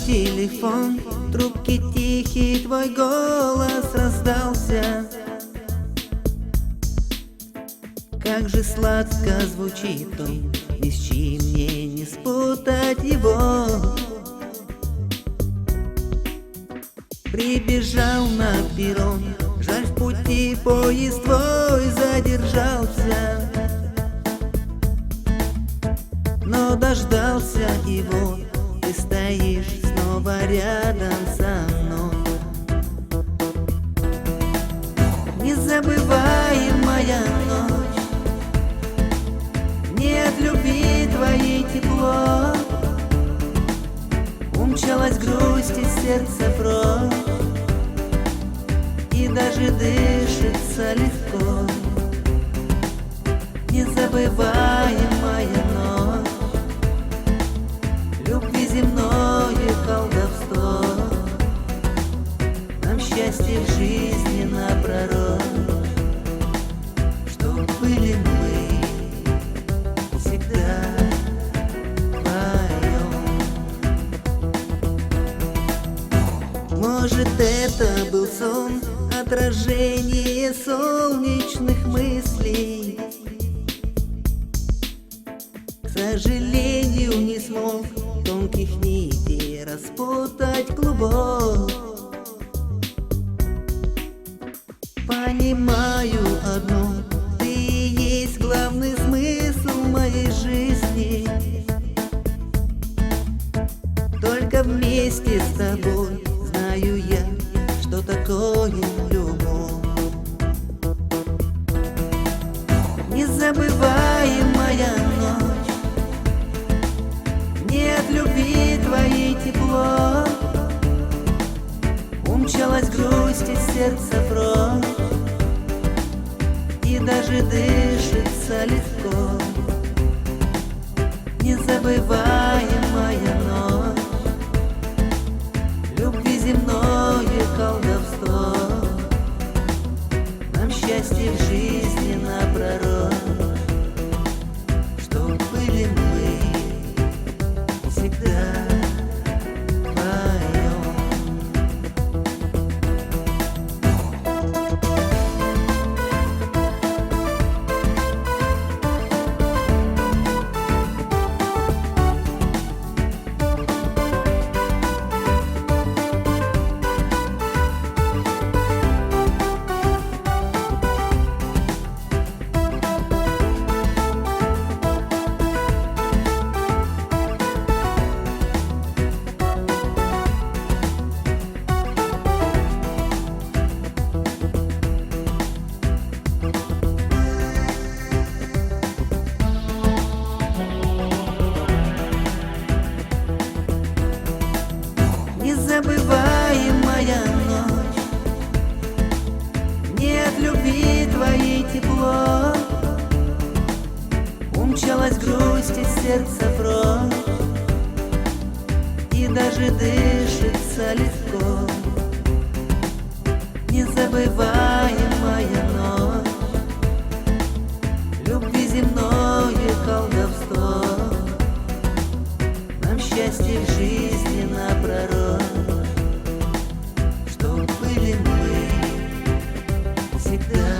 телефон, в трубке тихий твой голос раздался. Как же сладко звучит он, ни с чем мне не спутать его. Прибежал на перрон, жаль, в пути поезд твой задержался. Но дождался его, ты стоишь снова рядом со мной. Незабываемая ночь, не от любви твоей тепло. Умчалась грусть из сердца прочь, и даже дышится легко. Незабываемая ночь, любви земное колдовство. Нам счастье в жизни напророчь, чтоб были мы всегда вдвоем. Может, это был сон, отражение солнечных мыслей. К сожалению, не смог тонких нитей распутать клубок. Понимаю одно, ты и есть главный смысл моей жизни. Только вместе с тобой знаю я, что такое любовь. Незабываемая ночь, не от любви твоей тепло. Умчалась грусть из сердца прочь, и даже дышится легко. Незабываемая ночь, любви земное колдовство. Нам счастье в жизни напророчь, чтоб были мы всегда вдвоем. Незабываемая ночь, не от любви твоей тепло. Умчалась грусть из сердца прочь, и даже дышится легко. Незабываемая ночь, любви земное колдовство. Нам счастье в жизни напророчь, чтоб были мы всегда